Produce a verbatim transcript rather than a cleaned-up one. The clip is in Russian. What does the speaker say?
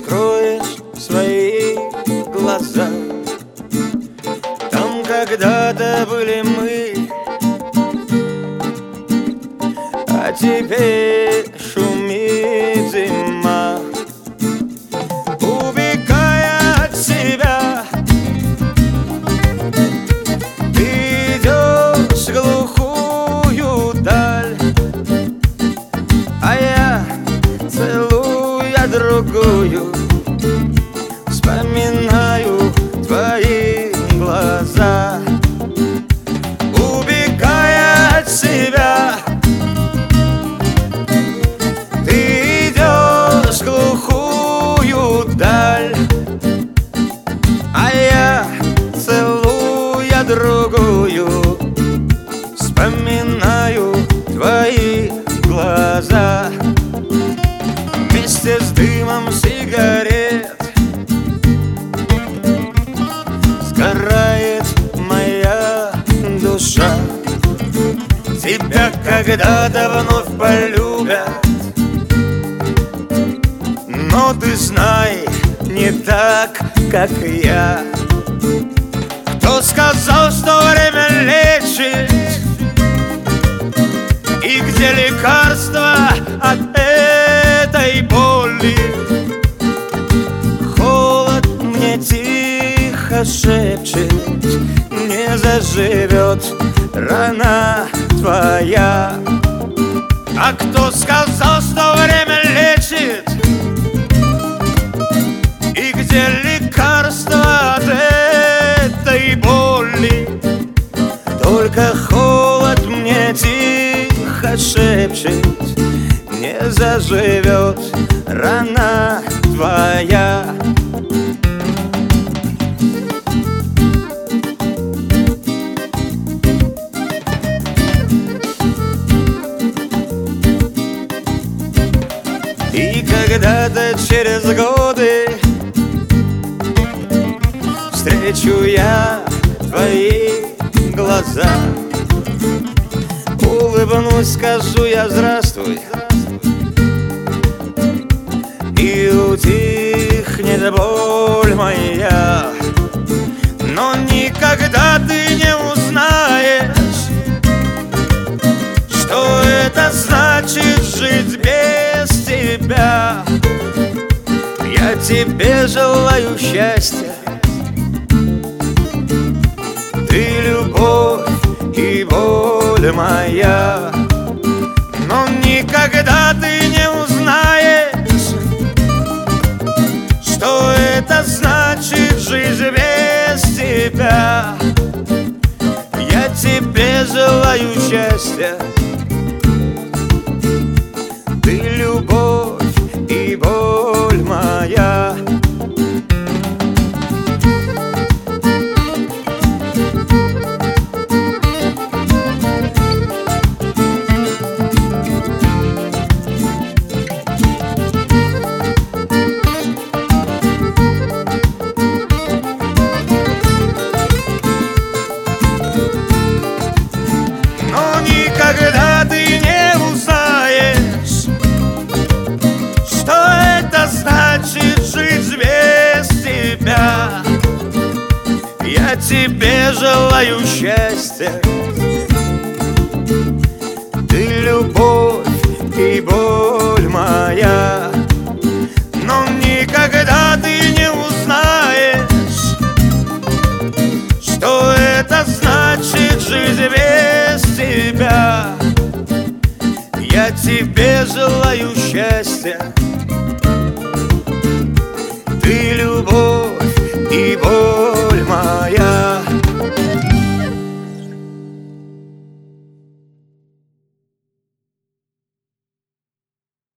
раскроешь свои глаза, там когда-то были мы, а теперь шумит зима. Убегая от себя, ты идешь в глухую даль, а я, целуя другую, вспоминаю твои глаза. Убегая от себя, ты идешь в глухую даль, а я, целуя другую, вспоминаю твои глаза. Вместе с дымом сигарет сгорает моя душа. Тебя когда-то вновь полюбят, но ты знай, не так, как я. Кто сказал, что время лечит, и где лекарство от этой боли? Холод мне тихо шепчет, не заживет рана твоя. А кто сказал, что время лечит, и где лекарство от этой боли? Только холод мне тихо шепчет, не заживет рана твоя. И когда-то через годы встречу я твои глаза, улыбнусь, скажу я здравствуй, и утихнет боль моя. Но никогда ты не узнаешь, что это значит жить без тебя. Я тебе желаю счастья, ты любовь и боль моя. Но никогда ты не узнаешь, что это значит жить без тебя. Я тебе желаю счастья, ты любовь и боль моя. Никогда ты не узнаешь, что это значит жить без тебя. Я тебе желаю счастья, ты любовь и боль моя. Но никогда ты не узнаешь, что это значит жить без тебя. Я тебе желаю счастья, ты любовь и боль.